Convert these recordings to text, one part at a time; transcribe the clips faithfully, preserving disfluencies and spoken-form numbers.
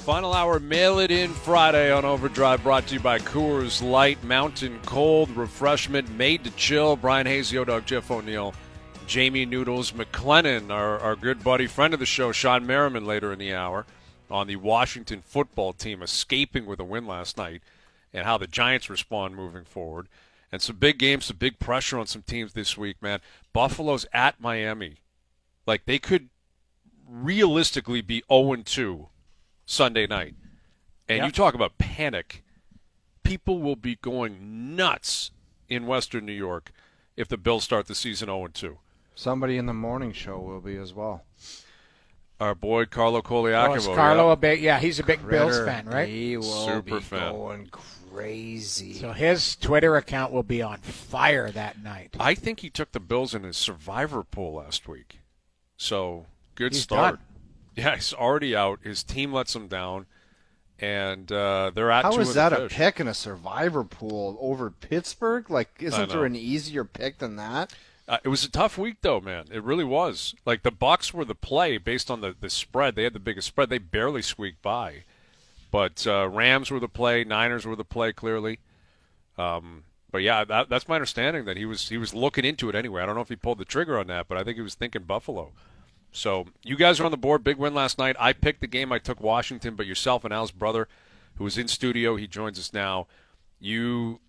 Final hour, Mail It In Friday on Overdrive, brought to you by Coors Light, Mountain Cold, refreshment made to chill. Brian Hayes, Yo-Dog, Jeff O'Neill, Jamie Noodles McLennan, our, our good buddy, friend of the show, Sean Merriman, later in the hour on the Washington football team escaping with a win last night and how the Giants respond moving forward. And some big games, some big pressure on some teams this week, man. Buffalo's at Miami. Like, they could realistically be oh and two Sunday night. And yep. You talk about panic. People will be going nuts in Western New York if the Bills start the season oh and two. Somebody in the morning show will be as well. Our boy Carlo Colaiacovo. Oh, is Carlo yeah. a big, yeah, he's a big Critter. Bills fan, right? He will Super be fan. going crazy. So his Twitter account will be on fire that night. I think he took the Bills in his survivor pool last week. So, good he's start. Done. Yeah, he's already out. His team lets him down, and uh, they're at How two is in that the a fish. pick in a survivor pool over Pittsburgh? Like, isn't there an easier pick than that? Uh, it was a tough week, though, man. It really was. Like, the Bucs were the play based on the, the spread. They had the biggest spread. They barely squeaked by. But uh, Rams were the play. Niners were the play, clearly. Um, but, yeah, that, that's my understanding that he was he was looking into it anyway. I don't know if he pulled the trigger on that, but I think he was thinking Buffalo. So you guys are on the board. Big win last night. I picked the game. I took Washington, but yourself and Al's brother, who was in studio, he joins us now. You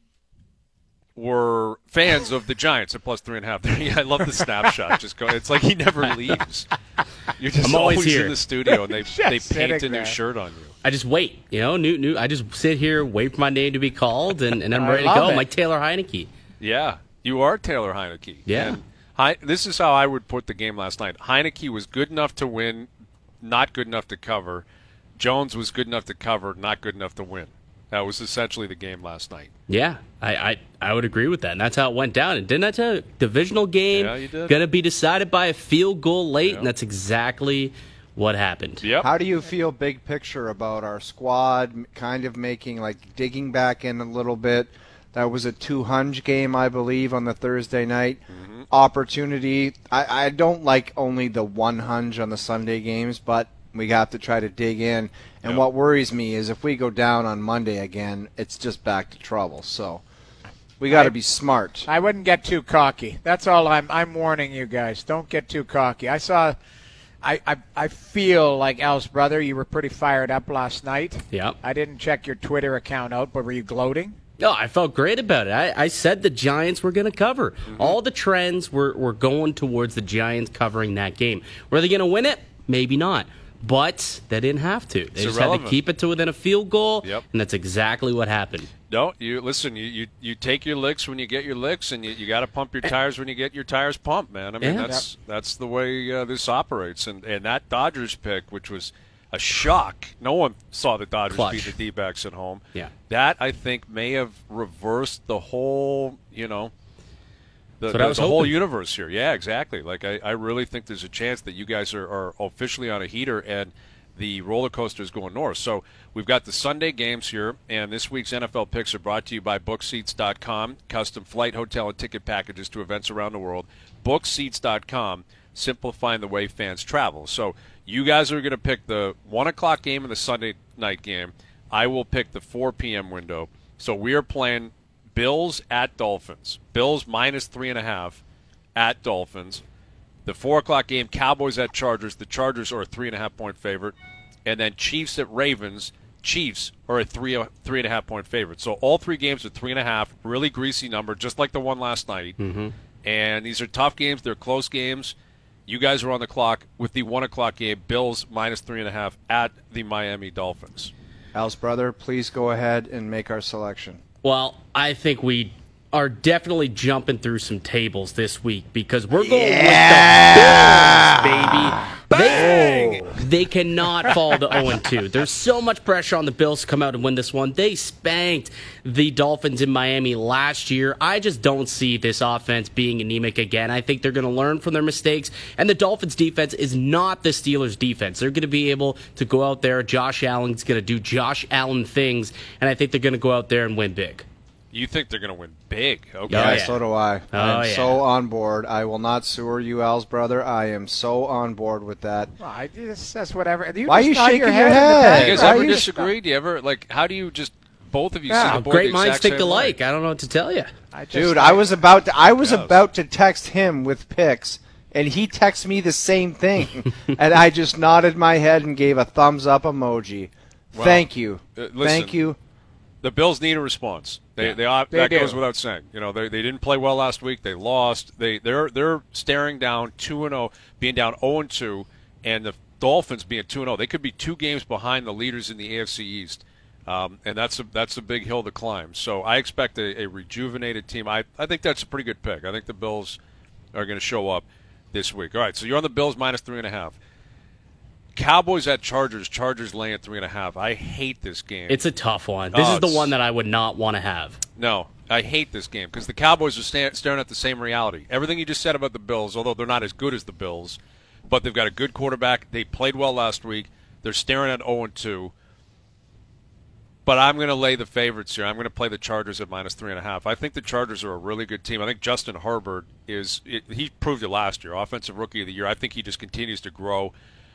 were fans of the Giants at plus three and a half. I love the snapshot. Just go. It's like he never leaves. You're just I'm always always here. in the studio, and they they paint a new there. shirt on you. I just wait, you know. New, new. I just sit here, wait for my name to be called, and, and I'm I ready to love go. it. I'm like Taylor Heineke. Yeah, you are Taylor Heineke. Yeah. And He- this is how I would put the game last night. Heineke was good enough to win, not good enough to cover. Jones was good enough to cover, not good enough to win. That was essentially the game last night. Yeah, I, I, I would agree with that, and that's how it went down. And didn't I tell you, divisional game, Yeah, you did. going to be decided by a field goal late, Yeah. and that's exactly what happened. Yep. How do you feel big picture about our squad m- kind of making, like, digging back in a little bit? That was a two-hunch game, I believe, on the Thursday night. Mm-hmm. Opportunity. I, I don't like only the one hunch on the Sunday games, but we have to try to dig in. And Yep. what worries me is if we go down on Monday again, it's just back to trouble. So we got to I- be smart. I wouldn't get too cocky. That's all I'm I'm warning you guys. Don't get too cocky. I saw I, I, I feel like Al's brother, you were pretty fired up last night. Yep. I didn't check your Twitter account out, but were you gloating? No, I felt great about it. I, I said the Giants were going to cover. Mm-hmm. All the trends were, were going towards the Giants covering that game. Were they going to win it? Maybe not. But they didn't have to. They It's just had irrelevant. to keep it to within a field goal, Yep. and that's exactly what happened. No, you listen. You, you, you take your licks when you get your licks, and you, you got to pump your tires when you get your tires pumped, man. I mean, Yeah. that's that's the way uh, this operates. And and that Dodgers pick, which was a shock. No one saw the Dodgers Clutch. beat the D-backs at home. Yeah. That, I think, may have reversed the whole, you know, the, That's what the, I was the whole hoping. universe here. Yeah, exactly. Like, I, I really think there's a chance that you guys are, are officially on a heater and the roller coaster is going north. So we've got the Sunday games here, and this week's N F L picks are brought to you by book seats dot com, custom flight, hotel, and ticket packages to events around the world. book seats dot com, simplifying the way fans travel. So you guys are going to pick the one o'clock game and the Sunday night game. I will pick the four p.m. window. So we are playing Bills at Dolphins. Bills minus three and a half at Dolphins. The four o'clock game, Cowboys at Chargers. The Chargers are a three and a half point favorite, and then Chiefs at Ravens. Chiefs are a three three and a half point favorite. So all three games are three and a half. Really greasy number, just like the one last night. Mm-hmm. And these are tough games. They're close games. You guys are on the clock with the one o'clock game. Bills minus three and a half at the Miami Dolphins. Al's brother, please go ahead and make our selection. Well, I think we are definitely jumping through some tables this week because we're going Yeah! with the Bills, baby. They, they cannot fall to oh and two. There's so much pressure on the Bills to come out and win this one. They spanked the Dolphins in Miami last year. I just don't see this offense being anemic again. I think they're going to learn from their mistakes, and the Dolphins' defense is not the Steelers' defense. They're going to be able to go out there. Josh Allen's going to do Josh Allen things, and I think they're going to go out there and win big. You think they're going to win big? Okay. Yeah, Oh, yeah. so do I. Oh, I'm yeah. so on board. I will not sewer you, Al's brother. I am so on board with that. Well, I just says whatever. You Why just are you nod shaking your your head? in the head? back. Do you guys Why ever you- disagree? Do you ever like? How do you just both of you Yeah. see the board Great the minds exact think same way? alike. I don't know what to tell you. I just, Dude, I was about to I was Yes. about to text him with pics, and he texted me the same thing, and I just nodded my head and gave a thumbs up emoji. Well, Thank you. uh, listen, Thank you. The Bills need a response. They, Yeah. they, ought- They that do. goes without saying. You know, they, they didn't play well last week. They lost. They they're they're staring down two and zero, being down zero and two, and the Dolphins being two and zero. They could be two games behind the leaders in the A F C East, um, and that's a that's a big hill to climb. So I expect a, a rejuvenated team. I I think that's a pretty good pick. I think the Bills are going to show up this week. All right, so you're on the Bills minus three and a half. Cowboys at Chargers. Chargers laying at three and a half. I hate this game. It's a tough one. This Oh, is the it's- one that I would not want to have. No, I hate this game because the Cowboys are sta- staring at the same reality. Everything you just said about the Bills, although they're not as good as the Bills, but they've got a good quarterback. They played well last week. They're staring at zero and two. But I'm going to lay the favorites here. I'm going to play the Chargers at minus three and a half. I think the Chargers are a really good team. I think Justin Herbert is it, he proved it last year, offensive rookie of the year. I think he just continues to grow.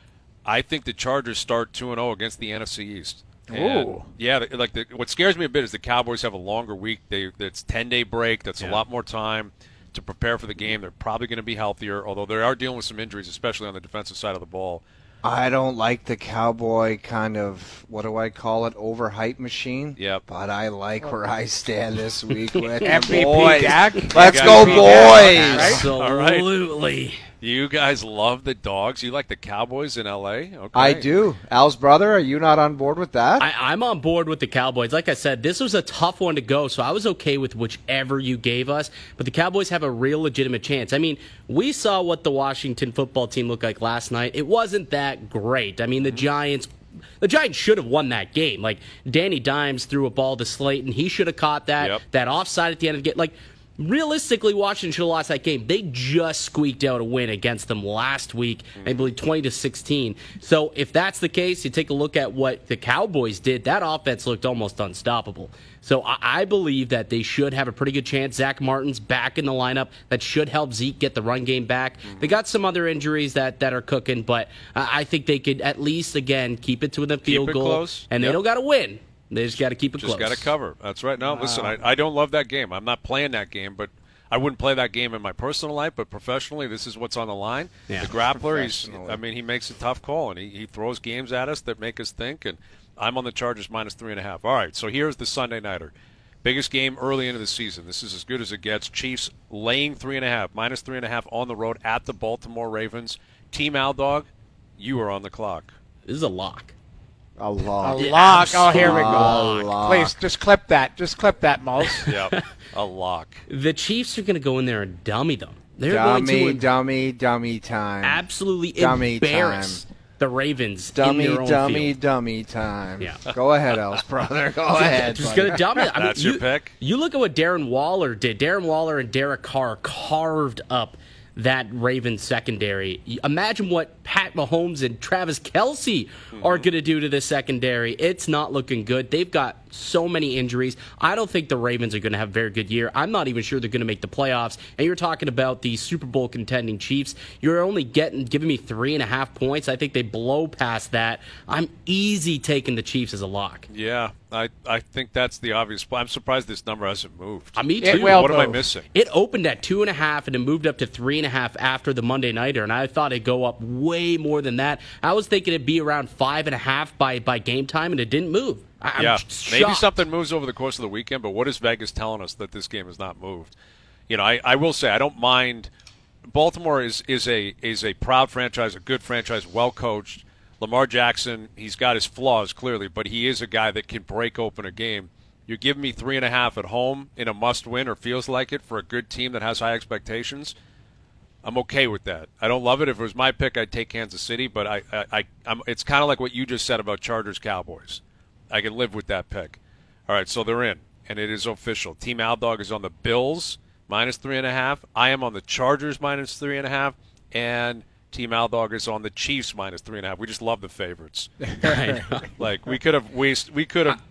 I think the Chargers start two and zero against the N F C East. And, Ooh. yeah, the- like the, what scares me a bit is the Cowboys have a longer week. They it's ten day break. That's a Yeah. lot more time to prepare for the game. They're probably going to be healthier, although they are dealing with some injuries, especially on the defensive side of the ball. I don't like the cowboy kind of, what do I call it, overhype machine. Yep. But I like where I stand this week with M the V P boys. Dak. Let's You go, guys- boys! Right? All right. Absolutely. You guys love the dogs. You like the Cowboys in L A? Okay. I do. Al's brother, are you not on board with that? I, I'm on board with the Cowboys. Like I said, this was a tough one to go, so I was okay with whichever you gave us. But the Cowboys have a real legitimate chance. I mean, we saw what the Washington football team looked like last night. It wasn't that great. I mean, the Giants. The Giants should have won that game. Like, Danny Dimes threw a ball to Slayton. He should have caught that. Yep. That offside at the end of the game. Like, realistically, Washington should have lost that game. They just squeaked out a win against them last week, I believe twenty to sixteen. So if that's the case, you take a look at what the Cowboys did. That offense looked almost unstoppable. So I, I believe that they should have a pretty good chance. Zach Martin's back in the lineup. That should help Zeke get the run game back. They got some other injuries that, that are cooking, but I, I think they could at least, again, keep it to the field it goal. close. And they Yep. don't got to win. They just got to keep it Just close. got to cover. That's right. No, listen, I, I don't love that game. I'm not playing that game, but I wouldn't play that game in my personal life. But professionally, this is what's on the line. Yeah. The grappler, he's, Professionally. I mean, he makes a tough call, and he, he throws games at us that make us think. And I'm on the Chargers minus three and a half. All right, so here's the Sunday nighter. Biggest game early into the season. This is as good as it gets. Chiefs laying three and a half, minus three and a half on the road at the Baltimore Ravens. Team Al Dog, you are on the clock. This is a lock. A A lot. Yeah, lock. Oh, here we A go. lock. Please, just clip that. Just clip that, Moles. Yep, a lock. The Chiefs are going to go in there and dummy them. They're going Dummy, to dummy, dummy time. absolutely Dummy embarrass the Ravens Dummy, in their own dummy, field. dummy time. Yeah. Go ahead, Al's brother. Go ahead. Just buddy. going to dummy it. I mean, That's you, your pick? You look at what Darren Waller did. Darren Waller and Derek Carr carved up that Ravens secondary. Imagine what Pat Mahomes and Travis Kelce Mm-hmm. are going to do to this secondary. It's not looking good. They've got so many injuries. I don't think the Ravens are going to have a very good year. I'm not even sure they're going to make the playoffs. And you're talking about the Super Bowl contending Chiefs. You're only getting giving me three and a half points. I think they blow past that. I'm easy taking the Chiefs as a lock. Yeah, I, I think that's the obvious. I'm surprised this number hasn't moved. I me It too. will what am I move. missing? It opened at two and a half and it moved up to three and a half after the Monday nighter, and I thought it'd go up way more than that. I was thinking it'd be around five and a half by, by game time, and it didn't move. I, I'm Yeah, shocked. maybe something moves over the course of the weekend, but what is Vegas telling us that this game has not moved? You know, I, I will say I don't mind. Baltimore is, is a is a proud franchise, a good franchise, well coached. Lamar Jackson, he's got his flaws clearly, but he is a guy that can break open a game. You give me three and a half at home in a must win or feels like it for a good team that has high expectations. I'm okay with that. I don't love it. If it was my pick, I'd take Kansas City, but I, I, I I'm, it's kind of like what you just said about Chargers Cowboys. I can live with that pick. All right, so they're in, and it is official. Team Al Dog is on the Bills minus three and a half. I am on the Chargers minus three and a half, and Team Al Dog is on the Chiefs minus three and a half. We just love the favorites. I know. Like we could have waste, we could have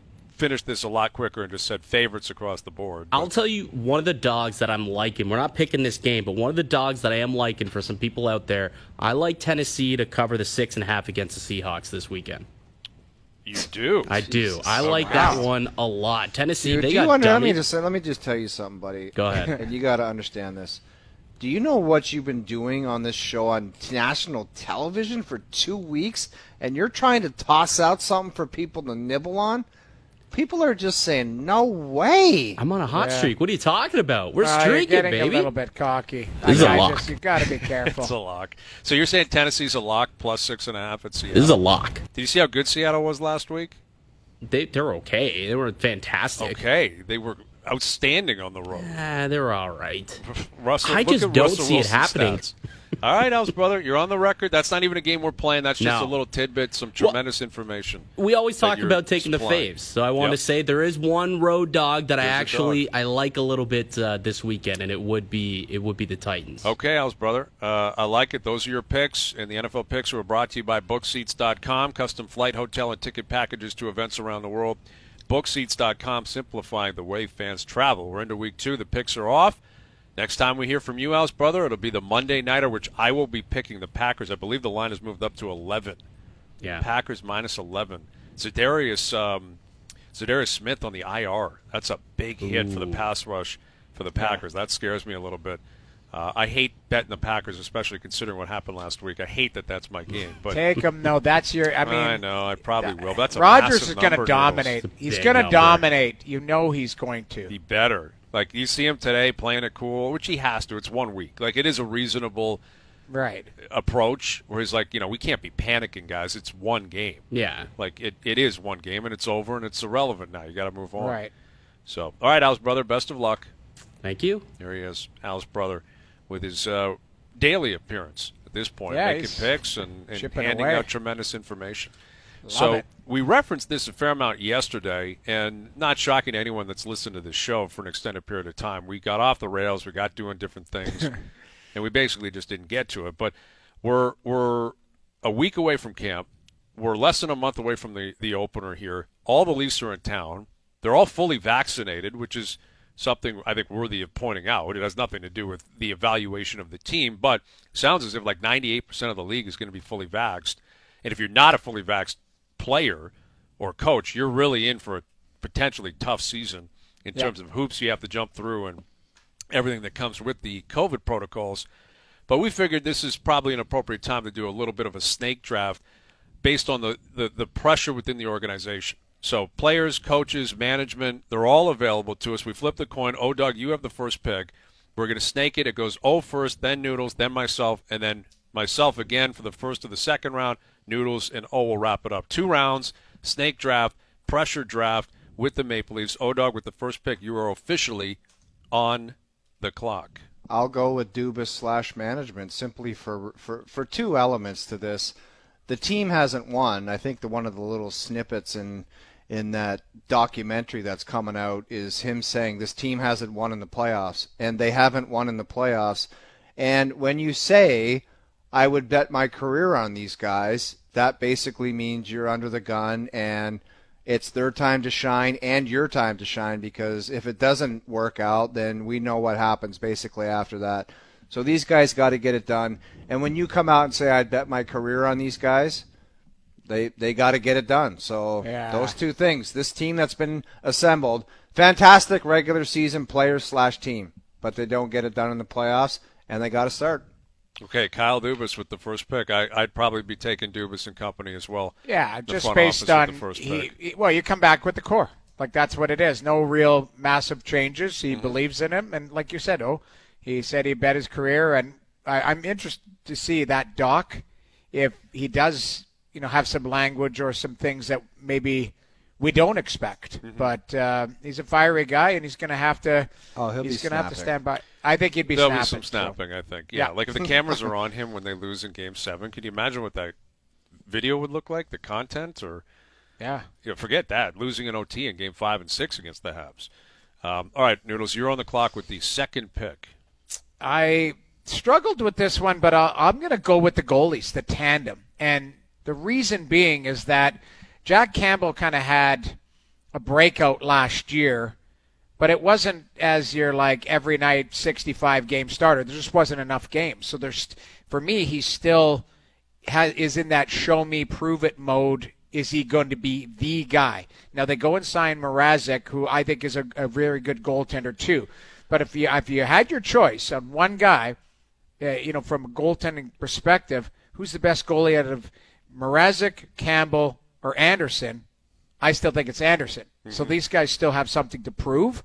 finished this a lot quicker and just said favorites across the board. I'll tell you one of the dogs that I'm liking. We're not picking this game, but one of the dogs that I am liking for some people out there, I like Tennessee to cover the six and a half against the Seahawks this weekend. You do? I do. Jesus. I like Wow. that one a lot. Tennessee, Dude, they do got you under, let me dummies. just let me just tell you something, buddy. Go ahead. And you got to understand this. Do you know what you've been doing on this show on national television for two weeks, and you're trying to toss out something for people to nibble on? People are just saying, "No way." I'm on a hot Yeah. streak. What are you talking about? We're Uh, you're streaking, getting baby. a little bit cocky. This is a I lock. Just, you got to be careful. It's a lock. So you're saying Tennessee's a lock plus six and a half at Seattle? This is a lock. Did you see how good Seattle was last week? They, they're okay. They were fantastic. Okay, they were outstanding on the road. Ah, they're all right. Russell, I look just at don't Russell see it Wilson's happening. stats. All right, House brother, you're on the record. That's not even a game we're playing. That's just No. a little tidbit, some tremendous information. We always that talk you're about taking supplying. the faves, so I want Yep. to say there is one road dog that I There's a actually dog. I like a little bit uh, this weekend, and it would be it would be the Titans. Okay, House brother, uh, I like it. Those are your picks, and the N F L picks were brought to you by book seats dot com, custom flight, hotel, and ticket packages to events around the world. book seats dot com, simplifying the way fans travel. We're into week two. The picks are off. Next time we hear from you, House brother, it'll be the Monday Nighter, which I will be picking the Packers. I believe the line has moved up to eleven. Yeah. Packers minus eleven. Za'Darius, um, Za'Darius Smith on the I R. That's a big hit for the pass rush for the Packers. That scares me a little bit. Uh, I hate betting the Packers, especially considering what happened last week. I hate that that's my game. But Take them. No, that's your. I mean, I know I probably will. That's a Rogers massive is going to number, dominate. Noodles. He's big going to number. dominate. You know he's going to. He better. Like, you see him today playing it cool, which he has to. It's one week. Like, it is a reasonable Right. approach where he's like, you know, we can't be panicking, guys. It's one game. Yeah. Like, it, it is one game, and it's over, and it's irrelevant now. You got to move on. Right. So, all right, Al's brother, best of luck. Thank you. Here he is, Al's brother, with his uh, daily appearance at this point, Yeah, making he's picks and, and chipping handing away. out tremendous information. Love so it. we referenced this a fair amount yesterday, and not shocking to anyone that's listened to this show for an extended period of time. We got off the rails, we got doing different things, and we basically just didn't get to it. But we're we're a week away from camp. We're less than a month away from the, the opener here. All the Leafs are in town. They're all fully vaccinated, which is something I think worthy of pointing out. It has nothing to do with the evaluation of the team, but it sounds as if like ninety-eight percent of the league is going to be fully vaxxed. And if you're not a fully vaxxed player or coach, you're really in for a potentially tough season in Yeah. terms of hoops you have to jump through and everything that comes with the COVID protocols. But we figured this is probably an appropriate time to do a little bit of a snake draft based on the, the, the pressure within the organization. So players, coaches, management, they're all available to us. We flip the coin. Oh, Doug, you have the first pick. We're going to snake it. It goes O first, then Noodles, then myself, and then myself again for the first of the second round. Noodles and O will wrap it up. Two rounds, snake draft, pressure draft with the Maple Leafs. O-Dog with the first pick. You are officially on the clock. I'll go with Dubas slash management simply for, for for two elements to this. The team hasn't won. I think the one of the little snippets in in that documentary that's coming out is him saying this team hasn't won in the playoffs, and they haven't won in the playoffs. And when you say I would bet my career on these guys, that basically means you're under the gun and it's their time to shine and your time to shine, because if it doesn't work out, then we know what happens basically after that. So these guys got to get it done. And when you come out and say I'd bet my career on these guys, they they got to get it done. So Yeah. those two things. This team that's been assembled, fantastic regular season players slash team, but they don't get it done in the playoffs, and they got to start. Okay, Kyle Dubas with the first pick. I, I'd probably be taking Dubas and company as well. Yeah, The just front based office with on the first he, pick. he- well, you come back with the core. Like that's what it is. No real massive changes. Mm-hmm. He believes in him, and like you said, oh, he said he bet his career, and I, I'm interested to see that doc if he does, you know, have some language or some things that maybe we don't expect. Mm-hmm. But uh, he's a fiery guy, and he's going to have to. Oh, he'll he's be going to have to snapping. stand by. I think he'd be There'll snapping. be some so- snapping, I think. Yeah, Yeah. like if the cameras are on him when they lose in Game Seven, can you imagine what that video would look like? The content, or Yeah. you know, forget that, losing in O T in Game Five and Six against the Habs. Um, all right, Noodles, you're on the clock with the second pick. I struggled with this one, but I'll, I'm going to go with the goalies, the tandem. And the reason being is that Jack Campbell kind of had a breakout last year, but it wasn't as your like every night sixty-five game starter. There just wasn't enough games. So there's, for me, he's still has, is in that show me, prove it mode. Is he going to be the guy? Now they go and sign Mrazek, who I think is a, a very good goaltender too. But if you if you had your choice on one guy, uh, you know, from a goaltending perspective, who's the best goalie out of Mrazek, Campbell, or Anderson? I still think it's Anderson. Mm-hmm. So these guys still have something to prove.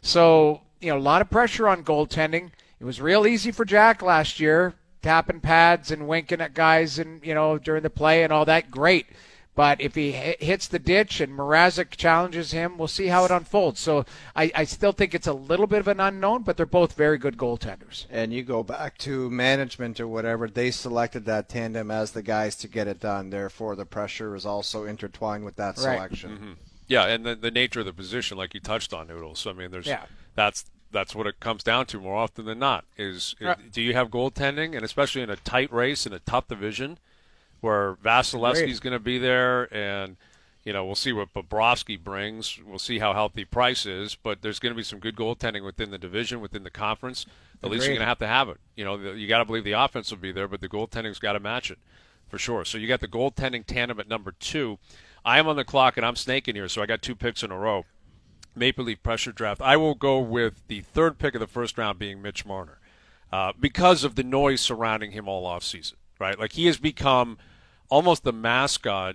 So, you know, a lot of pressure on goaltending. It was real easy for Jack last year, tapping pads and winking at guys and, you know, during the play and all that. Great. But if he hits the ditch and Mrazek challenges him, we'll see how it unfolds. So I, I still think it's a little bit of an unknown, but they're both very good goaltenders. And you go back to management or whatever, they selected that tandem as the guys to get it done. Therefore, the pressure is also intertwined with that right. selection. Mm-hmm. Yeah, and the, the nature of the position, like you touched on, Noodles. I mean, there's yeah. that's that's what it comes down to more often than not. Is, is right. do you have goaltending, and especially in a tight race in a tough division, where Vasilevsky's going to be there, and you know we'll see what Bobrovsky brings. We'll see how healthy Price is, but there's going to be some good goaltending within the division, within the conference. At Agreed. least you're going to have to have it. You know, the, you got to believe the offense will be there, but the goaltending's got to match it for sure. So you got the goaltending tandem at number two. I am on the clock, and I'm snaking here, so I got two picks in a row. Maple Leaf pressure draft. I will go with the third pick of the first round being Mitch Marner uh, because of the noise surrounding him all offseason, right? Like he has become almost the mascot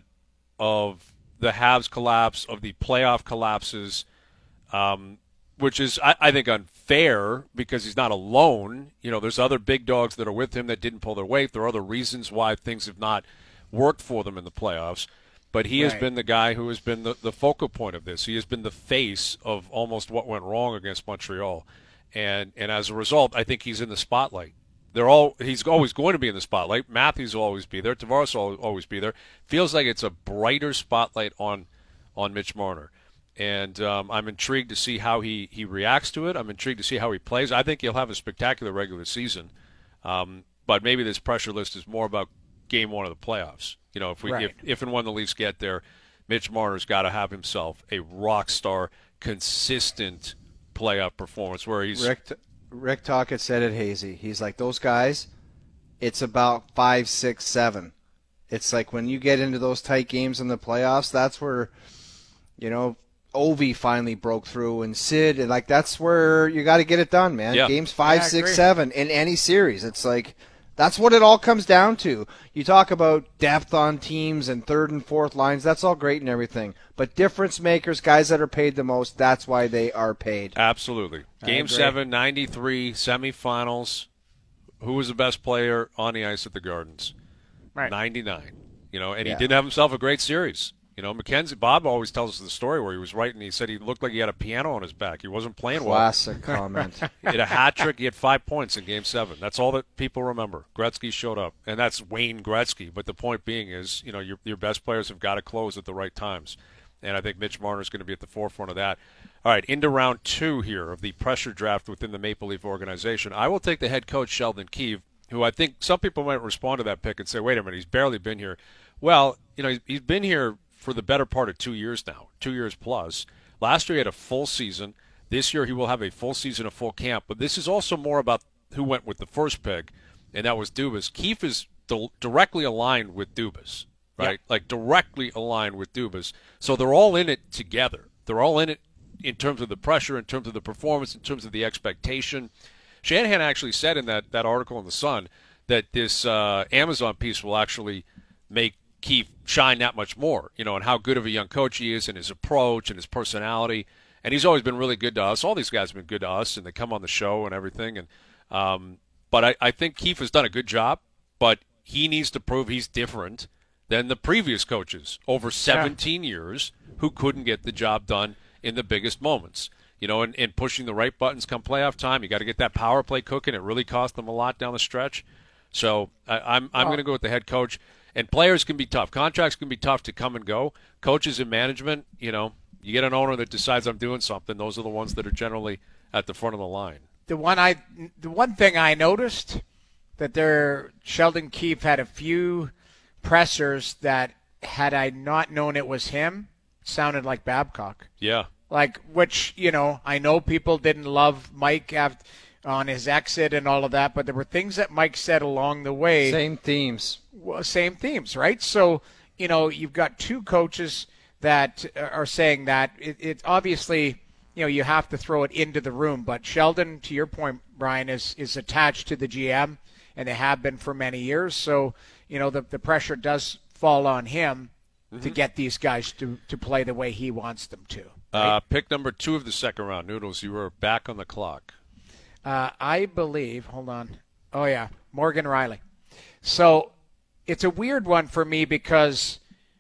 of the Habs collapse, of the playoff collapses, um, which is, I, I think, unfair because he's not alone. You know, there's other big dogs that are with him that didn't pull their weight. There are other reasons why things have not worked for them in the playoffs. But he right. has been the guy who has been the, the focal point of this. He has been the face of almost what went wrong against Montreal. And and as a result, I think he's in the spotlight. They're all he's always going to be in the spotlight. Matthews will always be there. Tavares will always be there. Feels like it's a brighter spotlight on on Mitch Marner. And um, I'm intrigued to see how he, he reacts to it. I'm intrigued to see how he plays. I think he'll have a spectacular regular season. Um, but maybe this pressure list is more about game one of the playoffs. You know, if we right. if, if and when the Leafs get there, Mitch Marner's got to have himself a rock star, consistent playoff performance where he's Rick, Rick Tocchet said it, Hazy. He's like, those guys, it's about five, six, seven. It's like when you get into those tight games in the playoffs, that's where, you know, Ovi finally broke through and Sid, and like that's where you got to get it done, man. Yeah. Games five, Yeah, six, seven in any series. It's like that's what it all comes down to. You talk about depth on teams and third and fourth lines. That's all great and everything. But difference makers, guys that are paid the most, that's why they are paid. Absolutely. Game seven, ninety-three, semifinals. Who was the best player on the ice at the Gardens? Right. ninety-nine. You know, and Yeah. he did have himself a great series. You know, Mackenzie, Bob always tells us the story where he was writing. He said he looked like he had a piano on his back. He wasn't playing Classic comment. well. He had a hat trick. He had five points in Game seven. That's all that people remember. Gretzky showed up, and that's Wayne Gretzky. But the point being is, you know, your your best players have got to close at the right times. And I think Mitch Marner is going to be at the forefront of that. All right, into round two here of the pressure draft within the Maple Leaf organization. I will take the head coach, Sheldon Keefe, who I think some people might respond to that pick and say, wait a minute, he's barely been here. Well, you know, he's been here for the better part of two years now, two years plus. Last year he had a full season. This year he will have a full season, a full camp. But this is also more about who went with the first pick, and that was Dubas. Keefe is di- directly aligned with Dubas, right? Yeah. Like directly aligned with Dubas. So they're all in it together. They're all in it in terms of the pressure, in terms of the performance, in terms of the expectation. Shanahan actually said in that, that article in The Sun that this uh, Amazon piece will actually make Keefe shine that much more, you know, and how good of a young coach he is and his approach and his personality. And he's always been really good to us. All these guys have been good to us, and they come on the show and everything. And um, But I, I think Keefe has done a good job, but he needs to prove he's different than the previous coaches over seventeen yeah. years who couldn't get the job done in the biggest moments. You know, and, and pushing the right buttons come playoff time. You got to get that power play cooking. It really cost them a lot down the stretch. So I, I'm I'm oh. going to go with the head coach. And players can be tough. Contracts can be tough to come and go. Coaches in management, you know, you get an owner that decides I'm doing something. Those are the ones that are generally at the front of the line. The one I, the one thing I noticed that there, Sheldon Keefe had a few pressers that had I not known it was him, sounded like Babcock. Yeah. Like, which, you know, I know people didn't love Mike after, on his exit and all of that, but there were things that Mike said along the way. Same themes. Well, same themes, right? So, you know, you've got two coaches that are saying that. It, it obviously, you know, you have to throw it into the room. But Sheldon, to your point, Brian, is, is attached to the G M, and they have been for many years. So, you know, the, the pressure does fall on him mm-hmm. to get these guys to, to play the way he wants them to. Right? Uh, pick number two of the second round, Noodles. You were back on the clock. Uh, I believe, hold on. Oh, yeah, Morgan Riley. So it's a weird one for me because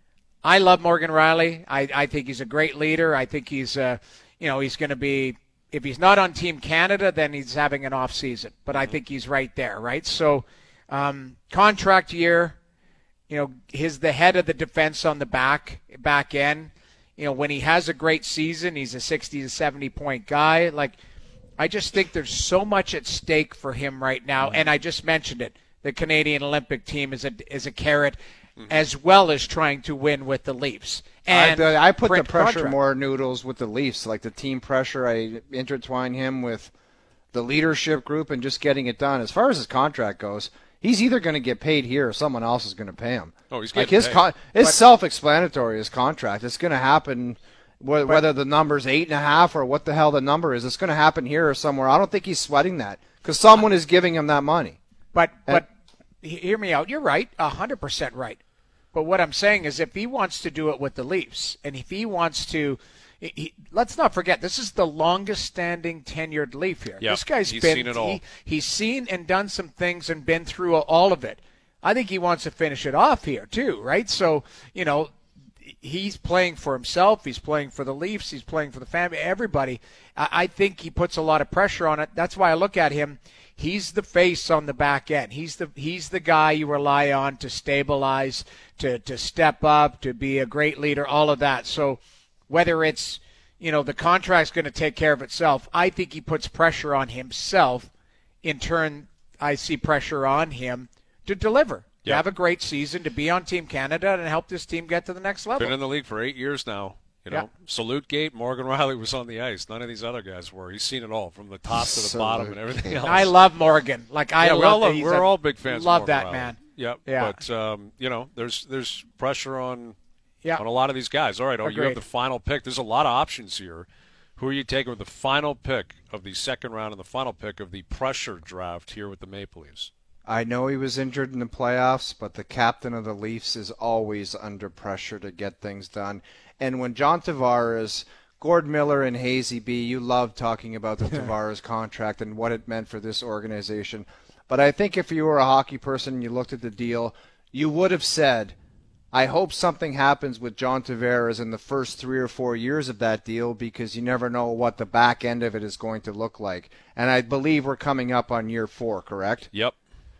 I love Morgan Riley. I, I think he's a great leader. I think he's, uh, you know, he's going to be, if he's not on Team Canada, then he's having an off season. But I think he's right there, right? So um, contract year, you know, he's the head of the defense on the back back end. You know, when he has a great season, he's a sixty to seventy point guy. Like, I just think there's so much at stake for him right now, and I just mentioned it. The Canadian Olympic team is a is a carrot, mm-hmm. as well as trying to win with the Leafs. And I, I put the pressure contract. more, Noodles, with the Leafs, like the team pressure. I intertwine him with the leadership group and just getting it done. As far as his contract goes, he's either going to get paid here or someone else is going to pay him. Oh, he's like getting his paid. con- It's But- self-explanatory, his contract. It's going to happen. Whether the number's eight and a half or what the hell the number is, it's going to happen here or somewhere. I don't think he's sweating that because someone is giving him that money. But And- but he- hear me out. You're right, a hundred percent right. But what I'm saying is, if he wants to do it with the Leafs, and if he wants to, he, he, let's not forget this is the longest-standing tenured Leaf here. Yep, This guy's he's been seen it all. He, he's seen and done some things and been through all of it. I think he wants to finish it off here too, right? So you know. He's playing for himself. He's playing for the Leafs. He's playing for the family, everybody. I, I think he puts a lot of pressure on it. That's why I look at him. He's the face on the back end. He's the he's the guy you rely on to stabilize, to to step up, to be a great leader, all of that. So whether it's, you know, the contract's going to take care of itself, I think he puts pressure on himself. In turn, I see pressure on him to deliver. To Yeah. have a great season, to be on Team Canada, and help this team get to the next level. Been in the league for eight years now. You know, Yeah. Salute Gate, Morgan Riley was on the ice. None of these other guys were. He's seen it all, from the top to the Salute. bottom and everything else. I love Morgan. Like I yeah, we love all that love, he's we're a- all big fans. Love of Morgan that Riley. man. Yep. Yeah. But um, you know, there's there's pressure on Yeah. on a lot of these guys. All right, oh, you Agreed. have the final pick. There's a lot of options here. Who are you taking with the final pick of the second round and the final pick of the pressure draft here with the Maple Leafs? I know he was injured in the playoffs, but the captain of the Leafs is always under pressure to get things done. And when John Tavares, Gord Miller, and Hazy B, you love talking about the Tavares contract and what it meant for this organization. But I think if you were a hockey person and you looked at the deal, you would have said, I hope something happens with John Tavares in the first three or four years of that deal, because you never know what the back end of it is going to look like. And I believe we're coming up on year four, correct? Yep.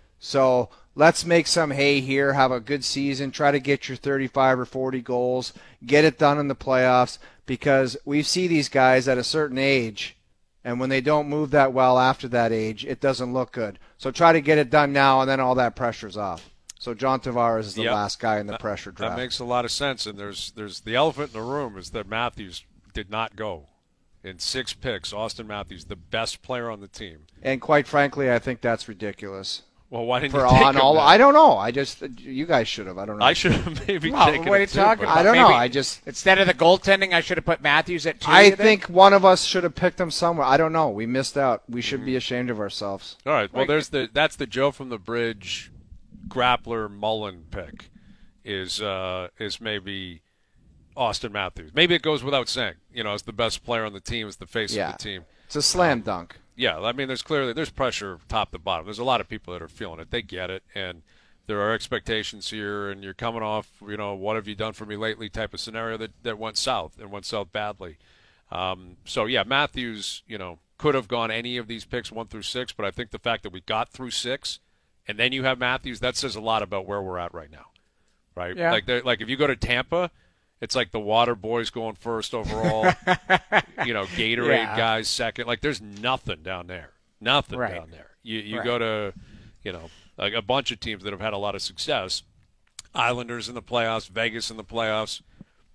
So let's make some hay here, have a good season, try to get your thirty-five or forty goals, get it done in the playoffs, because we see these guys at a certain age, and when they don't move that well after that age, it doesn't look good. So try to get it done now, and then all that pressure's off. So John Tavares is the Yep. last guy in the That- pressure draft. That makes a lot of sense. And there's there's the elephant in the room is that Matthews did not go. In six picks, Austin Matthews, the best player on the team. And quite frankly, I think that's ridiculous. Well, why didn't For you take on him all, then? I don't know. I just you guys should have. I don't know. I should have maybe Well, taken what are you it too, talking but- about? I don't know. Maybe I just instead of the goaltending, I should have put Matthews at two. I you think one of us should have picked him somewhere. I don't know. We missed out. We should Mm-hmm. be ashamed of ourselves. All right. Well, Like- there's the that's the Joe from the Bridge, grappler Mullen pick, is uh, is maybe Austin Matthews. Maybe it goes without saying. You know, as the best player on the team, as the face Yeah. of the team. It's a slam dunk. Yeah, I mean, there's clearly there's pressure top to bottom. There's a lot of people that are feeling it. They get it, and there are expectations here. And you're coming off, you know, what have you done for me lately? Type of scenario that that went south and went south badly. Um, so yeah, Matthews, you know, could have gone any of these picks one through six, but I think the fact that we got through six, and then you have Matthews, that says a lot about where we're at right now, right? Yeah. Like they're- like if you go to Tampa. It's like the Water Boys going first overall, you know, Gatorade Yeah. guys second. Like there's nothing down there, nothing Right. down there. You you Right. go to, you know, like a bunch of teams that have had a lot of success. Islanders in the playoffs, Vegas in the playoffs.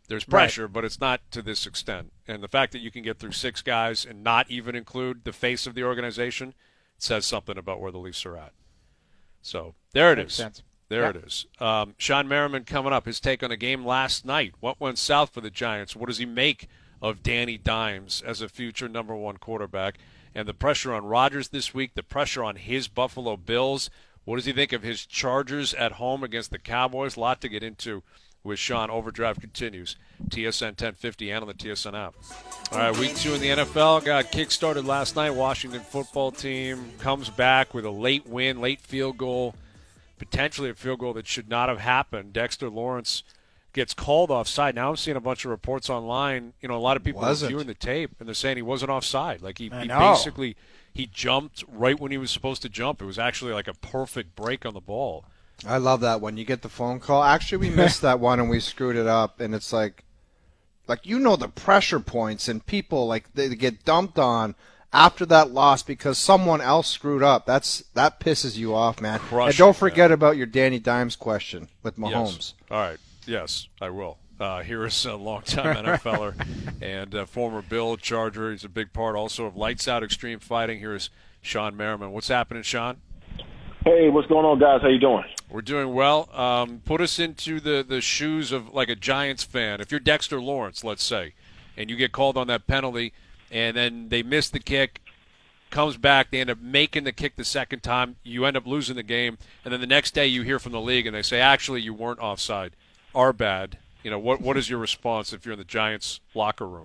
There's pressure, right. but it's not to this extent. And the fact that you can get through six guys and not even include the face of the organization says something about where the Leafs are at. So there it Makes is. Sense. There yep. it is. Um, Sean Merriman coming up, his take on the game last night. What went south for the Giants? What does he make of Danny Dimes as a future number one quarterback? And the pressure on Rodgers this week, the pressure on his Buffalo Bills. What does he think of his Chargers at home against the Cowboys? A lot to get into with Sean. Overdrive continues. T S N ten fifty and on the T S N app. All right, week two in the N F L got kick-started last night. Washington football team comes back with a late win, late field goal, potentially a field goal that should not have happened. Dexter Lawrence gets called offside. Now I'm seeing a bunch of reports online. You know, a lot of people are viewing the tape, and they're saying he wasn't offside. Like, he, he basically he jumped right when he was supposed to jump. It was actually like a perfect break on the ball. I love that when you get the phone call. Actually, we missed that one and we screwed it up, and it's like, like you know the pressure points and people, like, they get dumped on after that loss because someone else screwed up. That's that pisses you off, man. Crushing, and don't forget man. about your Danny Dimes question with Mahomes. Yes. All right. Yes, I will. Uh, here is a longtime N F L er and uh, former Bill Charger. He's a big part also of Lights Out Extreme Fighting. Here is Sean Merriman. What's happening, Sean? Hey, what's going on, guys? How you doing? We're doing well. Um, put us into the, the shoes of like a Giants fan. If you're Dexter Lawrence, let's say, and you get called on that penalty, and then they miss the kick, comes back, they end up making the kick the second time, you end up losing the game, and then the next day you hear from the league and they say, actually, you weren't offside. Are bad. You know, what what is your response if you're in the Giants locker room?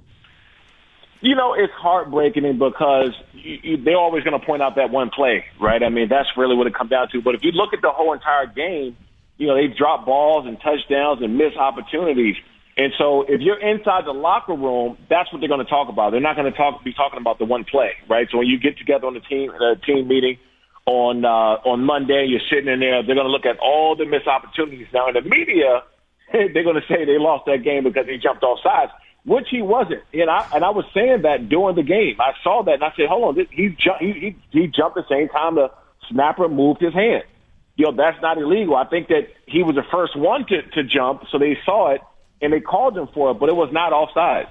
You know, it's heartbreaking because you, you, they're always going to point out that one play, right? I mean, that's really what it comes down to. But if you look at the whole entire game, you know, they drop balls and touchdowns and miss opportunities. And so if you're inside the locker room, that's what they're going to talk about. They're not going to talk be talking about the one play, right? So when you get together on the team uh, team meeting on uh, on Monday, you're sitting in there, they're going to look at all the missed opportunities. Now, in the media, they're going to say they lost that game because he jumped off sides, which he wasn't. And I and I was saying that during the game. I saw that and I said, hold on, he ju- he, he he jumped the same time the snapper moved his hand. You know, that's not illegal. I think that he was the first one to, to jump, so they saw it and they called him for it, but it was not offside.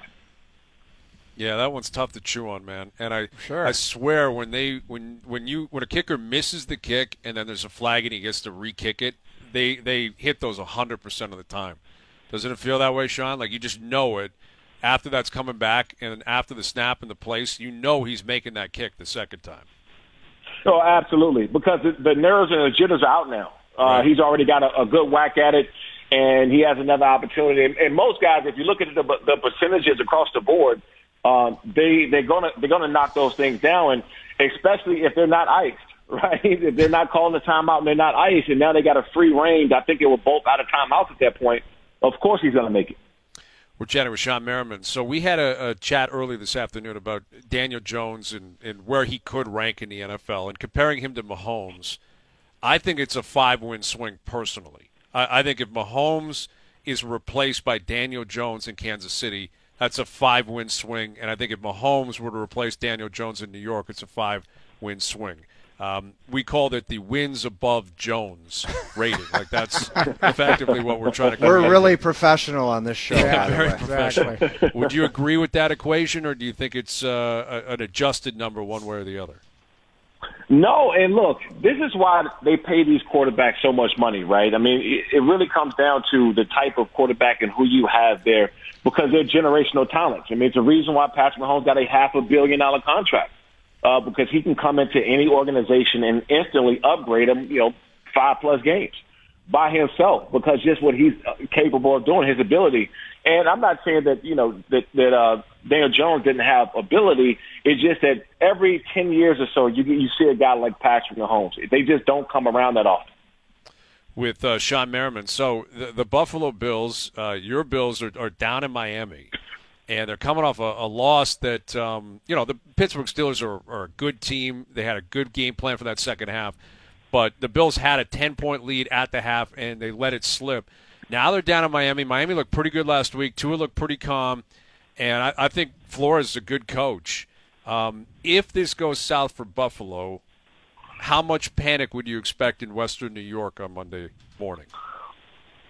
Yeah, that one's tough to chew on, man. And I sure. I swear when they when when you when a kicker misses the kick and then there's a flag and he gets to re-kick it, they they hit those one hundred percent of the time. Doesn't it feel that way, Sean? Like you just know it after that's coming back and after the snap and the place, you know he's making that kick the second time. Oh, absolutely, because the, the nerves and the jitters are out now. Uh, right. He's already got a, a good whack at it, and he has another opportunity. And, and most guys, if you look at the, the percentages across the board, um, they they're gonna they're gonna knock those things down, and especially if they're not iced. Right? If they're not calling the timeout and they're not iced, and now they got a free range. I think they were both out of timeouts at that point. Of course he's going to make it. We're chatting with Sean Merriman. So we had a, a chat early this afternoon about Daniel Jones and, and where he could rank in the N F L and comparing him to Mahomes. I think it's a five-win swing personally. I, I think if Mahomes is replaced by Daniel Jones in Kansas City, that's a five-win swing. And I think if Mahomes were to replace Daniel Jones in New York, it's a five-win swing. Um, we called it the wins above Jones rating. Like that's effectively what we're trying to. We're really professional on this show. Yeah, very professional. Would you agree with that equation, or do you think it's uh, a, an adjusted number one way or the other? No, and look, this is why they pay these quarterbacks so much money, right? I mean, it, it really comes down to the type of quarterback and who you have there because they're generational talents. I mean, it's a reason why Patrick Mahomes got a half a billion dollar contract. Uh, because he can come into any organization and instantly upgrade them, you know, five-plus games by himself because just what he's capable of doing, his ability. And I'm not saying that, you know, that, that uh, Daniel Jones didn't have ability. It's just that every ten years or so, you you see a guy like Patrick Mahomes. They just don't come around that often. With uh, Sean Merriman. So the, the Buffalo Bills, uh, your Bills are, are down in Miami. And they're coming off a, a loss that, um, you know, the Pittsburgh Steelers are, are a good team. They had a good game plan for that second half. But the Bills had a ten-point lead at the half, and they let it slip. Now they're down in Miami. Miami looked pretty good last week. Tua looked pretty calm. And I, I think Flores is a good coach. Um, if this goes south for Buffalo, how much panic would you expect in Western New York on Monday morning?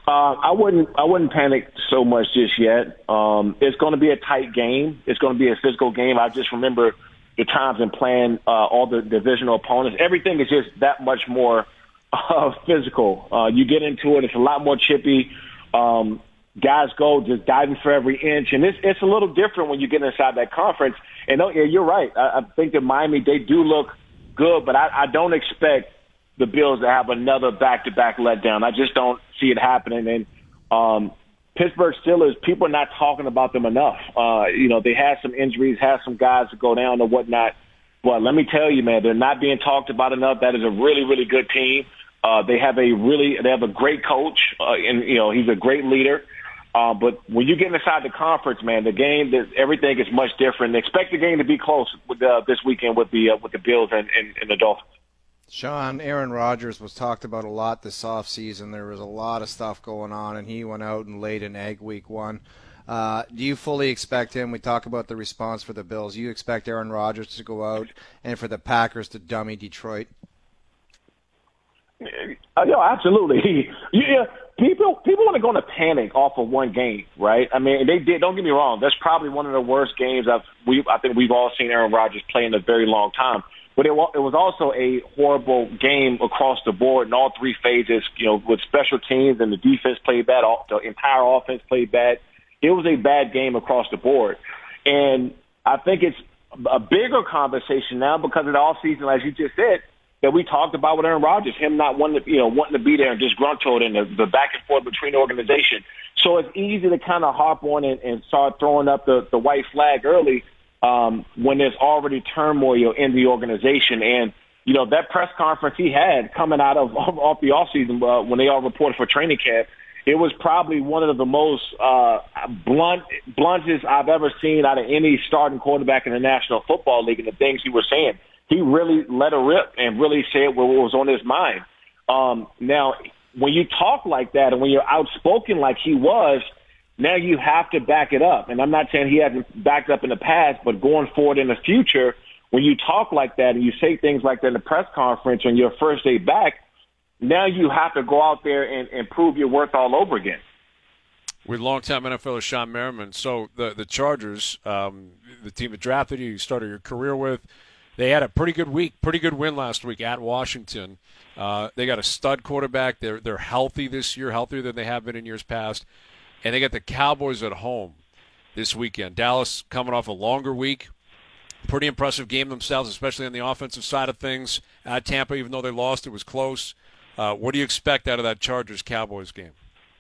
Uh, I wouldn't. I wouldn't panic so much just yet. Um, it's going to be a tight game. It's going to be a physical game. I just remember the times in playing uh, all the divisional opponents. Everything is just that much more uh, physical. Uh, you get into it. It's a lot more chippy. Um, guys go just diving for every inch, and it's it's a little different when you get inside that conference. And oh, yeah, you're right. I, I think that Miami, they do look good, but I, I don't expect the Bills to have another back-to-back letdown. I just don't see it happening. And um, Pittsburgh Steelers, people are not talking about them enough. Uh, you know, they had some injuries, had some guys to go down and whatnot. But let me tell you, man, they're not being talked about enough. That is a really, really good team. Uh, they have a really, they have a great coach, uh, and you know he's a great leader. Uh, but when you get inside the conference, man, the game, the, everything is much different. Expect the game to be close with, uh, this weekend with the uh, with the Bills and, and, and the Dolphins. Sean, Aaron Rodgers was talked about a lot this offseason. There was a lot of stuff going on, and he went out and laid an egg week one. Uh, do you fully expect him? We talk about the response for the Bills. Do you expect Aaron Rodgers to go out and for the Packers to dummy Detroit? Uh, yeah, absolutely. Yeah, people people want to go into panic off of one game, right? I mean, they did. Don't get me wrong. That's probably one of the worst games I've we I think we've all seen Aaron Rodgers play in a very long time. But it, it was also a horrible game across the board in all three phases. You know, with special teams and the defense played bad, the entire offense played bad. It was a bad game across the board, and I think it's a bigger conversation now because of the offseason, as you just said, that we talked about with Aaron Rodgers, him not wanting to, you know, wanting to be there and disgruntled and the, the back and forth between the organization. So it's easy to kind of harp on and, and start throwing up the, the white flag early um, when there's already turmoil in the organization. And, you know, that press conference he had coming out of off the offseason uh, when they all reported for training camp, it was probably one of the most uh, blunt, bluntest I've ever seen out of any starting quarterback in the National Football League and the things he was saying. He really let it rip and really said what was on his mind. Um, now, when you talk like that and when you're outspoken like he was, now you have to back it up. And I'm not saying he hasn't backed up in the past, but going forward in the future, when you talk like that and you say things like that in the press conference on your first day back, now you have to go out there and, and prove your worth all over again. With longtime N F L er Sean Merriman. So the the Chargers, um, the team that drafted you, you started your career with, they had a pretty good week, pretty good win last week at Washington. Uh, they got a stud quarterback. They're they're healthy this year, healthier than they have been in years past. And they got the Cowboys at home this weekend. Dallas coming off a longer week. Pretty impressive game themselves, especially on the offensive side of things. At Tampa, even though they lost, it was close. Uh, what do you expect out of that Chargers-Cowboys game?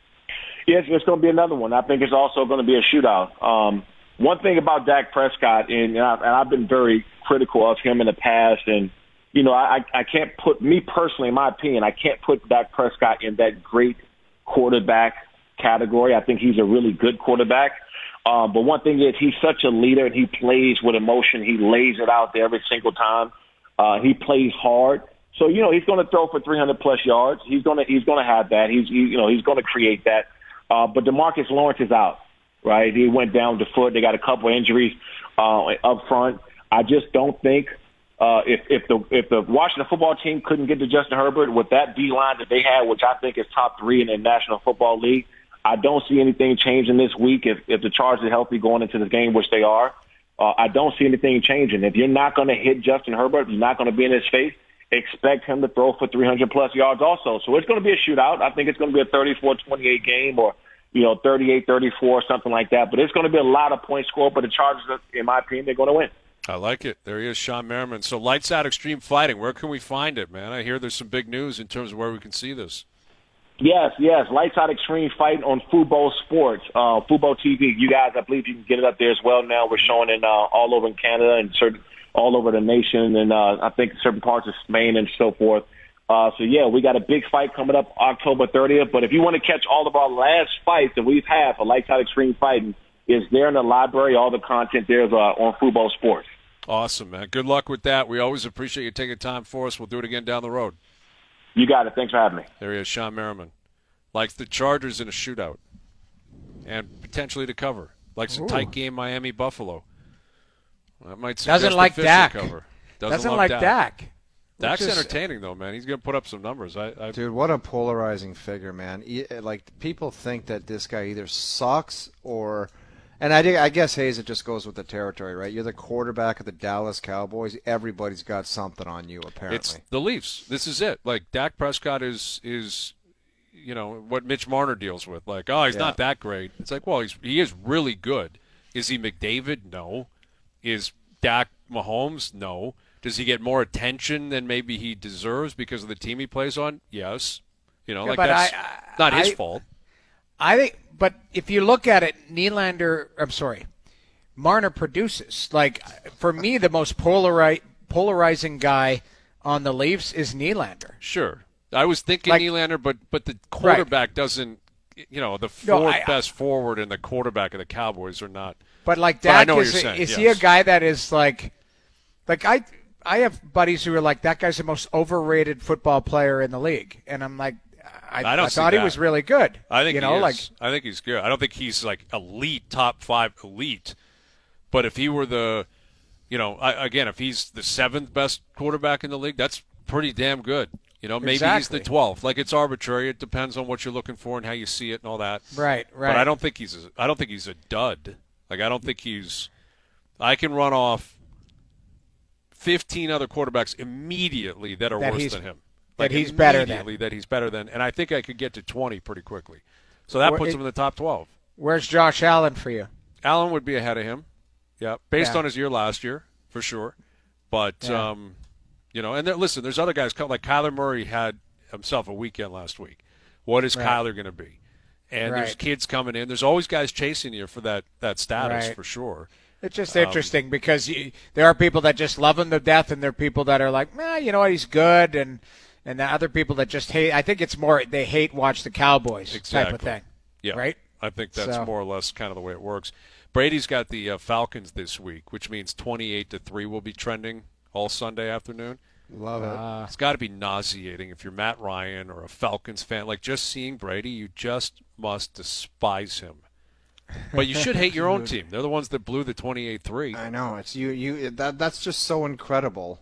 Yes, it's going to be another one. I think it's also going to be a shootout. Um, one thing about Dak Prescott, and, I've, and I've been very critical of him in the past, and, you know, I, I can't put, me personally, in my opinion, I can't put Dak Prescott in that great quarterback category. I think he's a really good quarterback. Um, but one thing is he's such a leader, and he plays with emotion. He lays it out there every single time. Uh, he plays hard. So, you know, he's going to throw for three hundred plus yards. He's going to, he's going to have that. He's, he, you know, he's going to create that. Uh, but DeMarcus Lawrence is out, right? He went down with the foot. They got a couple of injuries, uh, up front. I just don't think, uh, if, if the, if the Washington football team couldn't get to Justin Herbert with that D line that they had, which I think is top three in the National Football League, I don't see anything changing this week. If, if the Chargers are healthy going into this game, which they are, uh, I don't see anything changing. If you're not going to hit Justin Herbert, you're not going to be in his face, expect him to throw for three hundred plus yards also. So it's going to be a shootout. I think it's going to be a thirty-four twenty-eight game, or, you know, thirty-eight thirty-four, something like that. But it's going to be a lot of points scored, but the Chargers, in my opinion, they're going to win. I like it. There he is, Sean Merriman. So Lights Out Extreme Fighting, where can we find it, man? I hear there's some big news in terms of where we can see this. Yes, yes. Lights Out Extreme Fighting on Fubo Sports, uh, Fubo T V. You guys, I believe you can get it up there as well now. We're showing it uh, all over in Canada and certain all over the nation, and uh, I think certain parts of Spain and so forth. Uh, so, yeah, we got a big fight coming up October thirtieth. But if you want to catch all of our last fights that we've had for Lights Out Extreme Fighting, is there in the library. All the content there is uh, on Fubo Sports. Awesome, man. Good luck with that. We always appreciate you taking time for us. We'll do it again down the road. You got it. Thanks for having me. There he is, Sean Merriman. Likes the Chargers in a shootout and potentially to cover. Likes a Ooh. tight game, Miami-Buffalo. That might Doesn't like Dak. Cover. Doesn't, Doesn't like Dak. Dak. Dak's is, entertaining, though, man. He's going to put up some numbers. I, I Dude, what a polarizing figure, man. E- Like, people think that this guy either sucks or... And I, I guess, Hayes, it just goes with the territory, right? You're the quarterback of the Dallas Cowboys. Everybody's got something on you, apparently. It's the Leafs. This is it. Like, Dak Prescott is, is you know, what Mitch Marner deals with. Like, oh, he's Yeah. not that great. It's like, well, he's he is really good. Is he McDavid? No. Is Dak Mahomes? No. Does he get more attention than maybe he deserves because of the team he plays on? Yes. You know, Yeah, like but that's I- I- not his I- fault. I think, but if you look at it, Nylander, I'm sorry, Marner produces. Like, for me, the most polari- polarizing guy on the Leafs is Nylander. Sure. I was thinking Like- Nylander, but but the quarterback doesn't, you know, the No, fourth I- best forward and the quarterback of the Cowboys are not. But like But I Dak, know what is, you're saying, is yes. he a guy that is like, like I, I have buddies who are like, that guy's the most overrated football player in the league, and I'm like, I, I don't I see thought he that. was really good. I think you know, he like is. I think he's good. I don't think he's like elite, top five elite. But if he were the, you know, I, again, if he's the seventh best quarterback in the league, that's pretty damn good. You know, maybe Exactly. he's the twelfth. Like, it's arbitrary. It depends on what you're looking for and how you see it and all that. right, right. But I don't think he's. A, I don't think he's a dud. Like, I don't think he's. I can run off fifteen other quarterbacks immediately that are That worse he's- than him. that Like, he's better than. immediately that he's better than, and I think I could get to twenty pretty quickly. So that Well, puts it- him in the top twelve. Where's Josh Allen for you? Allen would be ahead of him, yeah, based Yeah. on his year last year for sure. But Yeah. um, you know, and there, listen, there's other guys like Kyler Murray had himself a weekend last week. What is Right. Kyler going to be? And there's Right. kids coming in. There's always guys chasing you for that that status Right. for sure. It's just interesting because you, there are people that just love him to death, and there are people that are like, nah, you know what, he's good, and and the other people that just hate. I think it's more they hate watch the Cowboys Exactly. type of thing. Yeah, Right? I think that's So- more or less kind of the way it works. Brady's got the uh, Falcons this week, which means twenty-eight to three will be trending all Sunday afternoon. Love it. Uh, It's got to be nauseating if you're Matt Ryan or a Falcons fan. Like, just seeing Brady, you just must despise him. But you should hate your own team. They're the ones that blew the twenty-eight three. I know. It's you. You. That. That's just so incredible.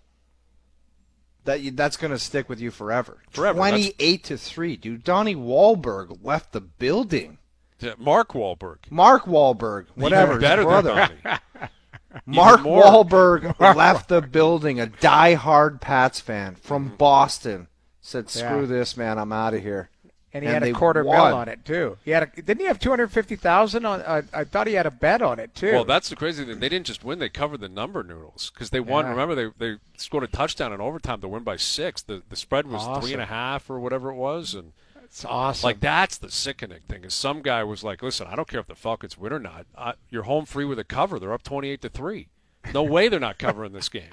That you, that's going to stick with you forever. Forever, Twenty-eight to three, dude. Donnie Wahlberg left the building. Mark Wahlberg. Mark Wahlberg, whatever, Even better his than brother. Donnie. Mark more. Wahlberg left the building. A die-hard Pats fan from Boston said, "Screw Yeah. this, man. I'm out of here." and he And had they a quarter won. bill on it too. He had a, didn't he have two hundred fifty thousand on? Uh, I thought he had a bet on it too. Well, that's the crazy thing. They didn't just win; they covered the number, Noodles, because they won. Yeah. Remember, they they scored a touchdown in overtime to win by six. The the spread was Awesome. three and a half or whatever it was, and it's awesome. like that's the sickening thing. Is some guy was like, "Listen, I don't care if the Falcons win or not. I, you're home free with a cover. They're up twenty-eight to three. No way they're not covering this game."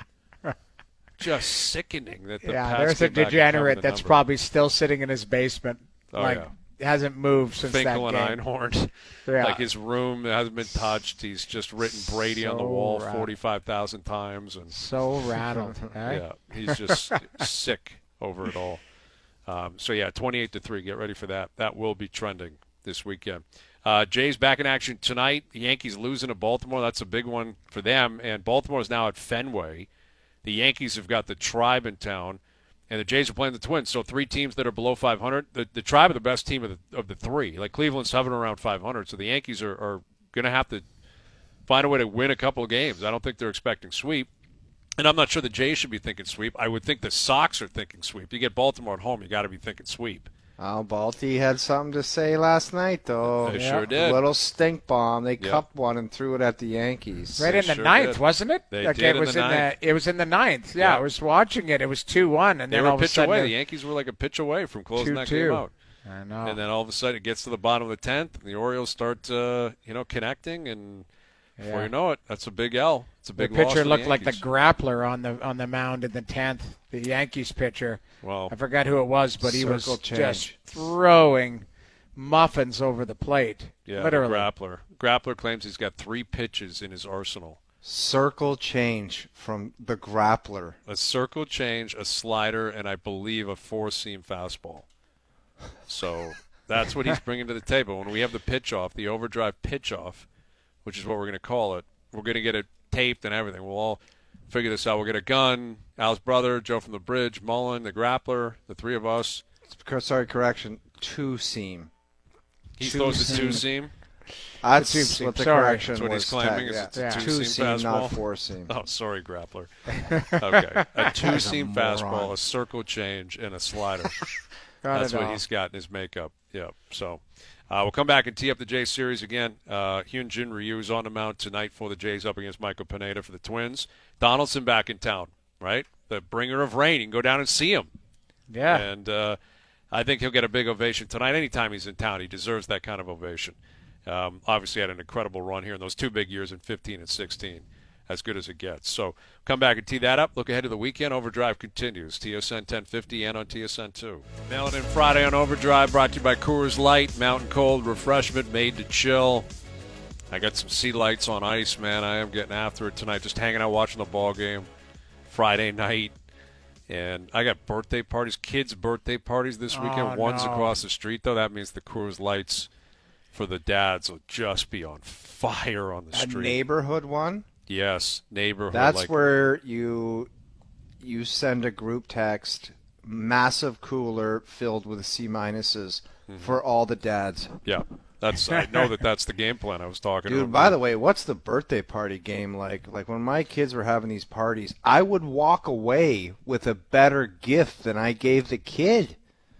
Just sickening that the yeah, Pats there's a came back and covered degenerate the that's number. probably still sitting in his basement. Oh, like yeah. hasn't moved since Finkel that and game. Einhorn. Yeah. Like his room hasn't been touched. He's just written Brady on the So wall rad. forty-five thousand times, and So rattled. eh? yeah, he's just sick over it all. Um, so yeah, twenty-eight to three. Get ready for that. That will be trending this weekend. Uh, Jays back in action tonight. The Yankees losing to Baltimore. That's a big one for them. And Baltimore is now at Fenway. The Yankees have got the Tribe in town, and the Jays are playing the Twins. So three teams that are below five hundred. The, the Tribe are the best team of the, of the three. Like Cleveland's hovering around five hundred. So the Yankees are, are going to have to find a way to win a couple of games. I don't think they're expecting sweep. And I'm not sure the Jays should be thinking sweep. I would think the Sox are thinking sweep. You get Baltimore at home, you got to be thinking sweep. Oh, Balti had something to say last night, though. They Yeah. sure A did. little stink bomb. They Yeah. cupped one and threw it at the Yankees. Right They in the sure ninth, did. wasn't it? They Like, did it in was the in ninth. the it was in the ninth. Yeah, Yeah. I was watching it. It was two one, and They then were all a of a pitch sudden away. it- The Yankees were like a pitch away from closing that two two. game out. I know. And then all of a sudden it gets to the bottom of the tenth, and the Orioles start, uh, you know, connecting, and before Yeah. you know it, that's a big L. It's a the big loss pitcher for looked the like the Yankees. grappler on the on the mound in the tenth. The Yankees pitcher. Well, I forgot who it was, but he was Circle change. just throwing muffins over the plate. yeah, literally. the grappler. Grappler claims he's got three pitches in his arsenal. Circle change from the grappler. A circle change, a slider, and I believe a four-seam fastball. So that's what he's bringing to the table. When we have the pitch off, the overdrive pitch off, which is what we're going to call it, we're going to get it taped and everything. We'll all figure this out. We'll get a gun, Al's brother, Joe from the Bridge, Mullen, the grappler, the three of us. Sorry, correction. Two seam. He Two throws a seam. two seam. That's Two seam. what the Sorry. correction That's what was. he's claiming. Is yeah. it's a Yeah. two, Two seam seam, fastball. not four seam. Oh, sorry, grappler. Okay, a two seam moron. fastball, a circle change, and a slider. Got That's it what all. he's got in his makeup. Yeah. So uh, we'll come back and tee up the Jays series again. Uh, Hyun-Jin Ryu is on the mound tonight for the Jays up against Michael Pineda for the Twins. Donaldson back in town, right? The bringer of rain. You can go down and see him. Yeah. And uh, I think he'll get a big ovation tonight. Anytime he's in town, he deserves that kind of ovation. Um, obviously had an incredible run here in those two big years in fifteen and sixteen. As good as it gets. So come back and tee that up. Look ahead to the weekend. Overdrive continues. T S N ten fifty and on T S N two. Mailing in Friday on Overdrive, brought to you by Coors Light, Mountain Cold refreshment made to chill. I got some sea lights on ice, man. I am getting after it tonight. Just hanging out watching the ball game Friday night. And I got birthday parties, kids' birthday parties this weekend. Oh, One's no. across the street, though. That means the Coors Lights for the dads will just be on fire on the A street. neighborhood one. Yes, neighborhood. That's like, where you you send a group text, massive cooler filled with C minuses Mm-hmm. for all the dads. Yeah, that's. I know that that's the game plan I was talking about. Dude, by the way, what's the birthday party game like? Like when my kids were having these parties, I would walk away with a better gift than I gave the kid.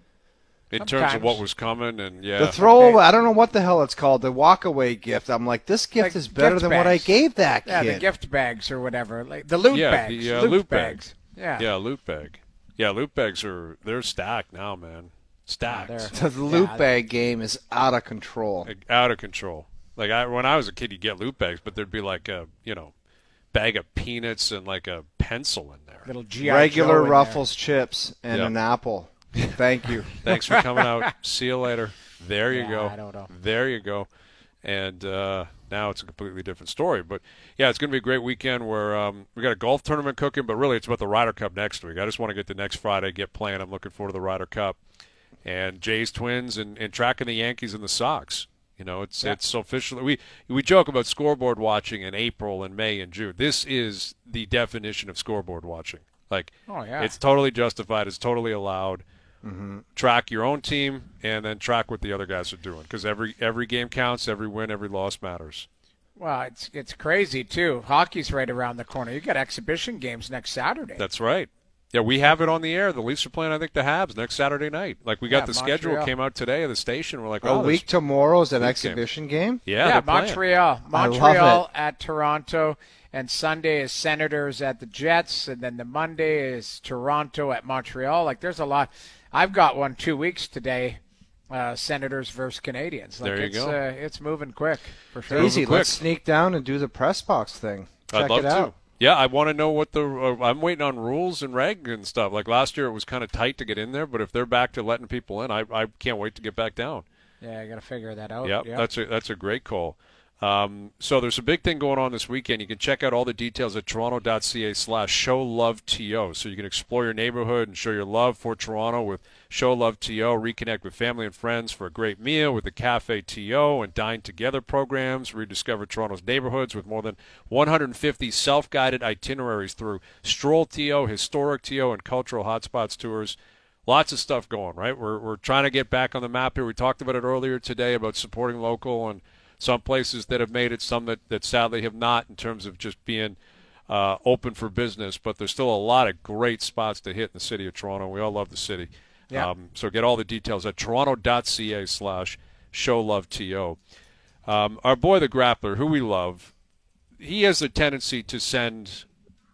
in terms of Sometimes. what was coming, and yeah, The throwaway, I don't know what the hell it's called, the walk-away gift. I'm like, this gift Like is better gift than what I bags. gave that Yeah, kid. the gift bags or whatever, like the loot yeah, bags. the uh, loot, loot bags. bags. Yeah. yeah, loot bag. Yeah, loot bags are they're stacked now, man. Stacked, they're- The loot Yeah. bag game is out of control. Like, out of control. Like I, when I was a kid, you'd get loot bags, but there'd be like a you know bag of peanuts and like a pencil in there. Little G I Regular Joe in Ruffles chips and Yep. an apple. Thank you. Thanks for coming out. See you later. There you Yeah, go. I don't know. There you go. And uh, now it's a completely different story. But, yeah, it's going to be a great weekend where um, we got a golf tournament cooking, but really it's about the Ryder Cup next week. I just want to get to next Friday, get playing. I'm looking forward to the Ryder Cup. And Jays Twins and, and tracking the Yankees and the Sox. You know, it's Yeah. it's officially we we joke about scoreboard watching in April and May and June. This is the definition of scoreboard watching. Like, Oh, yeah. it's totally justified. It's totally allowed. Mm-hmm. Track your own team and then track what the other guys are doing because every every game counts. Every win, every loss matters. Well, it's it's crazy too. Hockey's right around the corner. You got exhibition games next Saturday. That's right. Yeah, we have it on the air. The Leafs are playing, I think, the Habs next Saturday night. Like we got Yeah, the schedule Montreal. came out today of the station. We're like, A oh, week there's- tomorrow's an Week exhibition game? Yeah, yeah, they're playing. Montreal. I love Montreal it. at Toronto, and Sunday is Senators at the Jets, and then the Monday is Toronto at Montreal. Like, there's a lot. I've got one two weeks today. Uh, Senators versus Canadians. Like, There you it's, go. Uh, it's moving quick for sure. Easy. quick. Let's sneak down and do the press box thing. Check I'd love it out. to. Yeah, I want to know what the. Uh, I'm waiting on rules and reg and stuff. Like last year, it was kind of tight to get in there, but if they're back to letting people in, I I can't wait to get back down. Yeah, I got to figure that out. Yep, Yeah, that's a that's a great call. Um, so there's a big thing going on this weekend. You can check out all the details at toronto.ca slash show love to. So you can explore your neighborhood and show your love for Toronto with Show Love To. Reconnect with family and friends for a great meal with the Cafe To and Dine Together programs. Rediscover Toronto's neighborhoods with more than one hundred fifty self-guided itineraries through Stroll To, Historic To, and Cultural Hotspots tours. Lots of stuff going, right? We're we're trying to get back on the map here. We talked about it earlier today about supporting local and some places that have made it, some that, that sadly have not in terms of just being uh, open for business. But there's still a lot of great spots to hit in the city of Toronto. We all love the city. Yeah. Um, so get all the details at toronto.ca slash show love to. Um, our boy, the Grappler, who we love, he has a tendency to send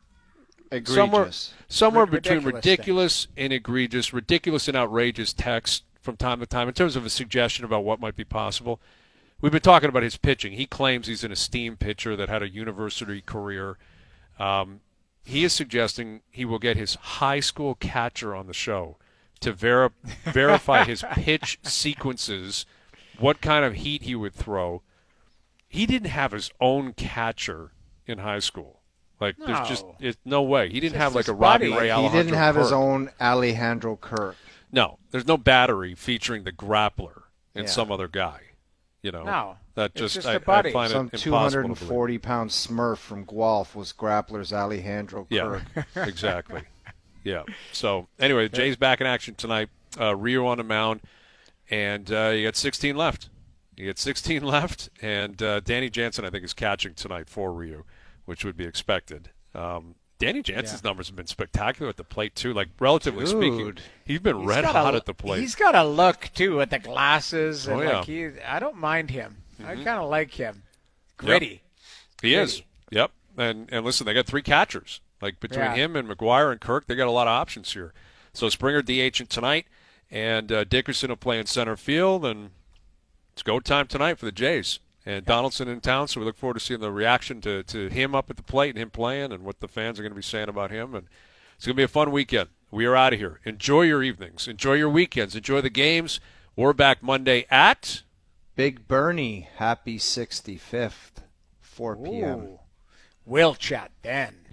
somewhere, Egregious. somewhere Rid- between ridiculous ridiculous and egregious, ridiculous and outrageous text from time to time in terms of a suggestion about what might be possible. We've been talking about his pitching. He claims he's an esteemed pitcher that had a university career. Um, he is suggesting he will get his high school catcher on the show to ver- verify his pitch sequences, what kind of heat he would throw. He didn't have his own catcher in high school. Like, there's just No. it's no way. He didn't Just have like his a Robbie buddy. Ray He Alejandro didn't have his Kirk. own Alejandro Kirk. No, there's no battery featuring the Grappler and Yeah. some other guy. You know, No. That It's just, just I, a body. I find Some it two impossible hundred to believe. forty pound Smurf from Guelph was Grappler's Alejandro Yeah, Kirk. exactly. Yeah. So anyway, Jay's back in action tonight. Uh, Rio on the mound, and uh, you got sixteen left. You got sixteen left, and uh, Danny Jansen, I think, is catching tonight for Rio, which would be expected. Um, Danny Jansen's Yeah. numbers have been spectacular at the plate too. Like relatively Dude. speaking, he's been He's red got hot a, at the plate. He's got a look too with the glasses, and Oh, yeah. like he, I don't mind him. I Mm-hmm. kind of like him. Gritty. He is. Gritty. Yep. And and listen, they got three catchers. Like between Yeah. him and McGuire and Kirk, they got a lot of options here. So Springer DHing tonight, and uh, Dickerson will play in center field, and it's go time tonight for the Jays. And Donaldson in town, so we look forward to seeing the reaction to, to him up at the plate and him playing and what the fans are going to be saying about him. And it's going to be a fun weekend. We are out of here. Enjoy your evenings. Enjoy your weekends. Enjoy the games. We're back Monday at Big Bernie, happy sixty-fifth, four p.m. Ooh. We'll chat then.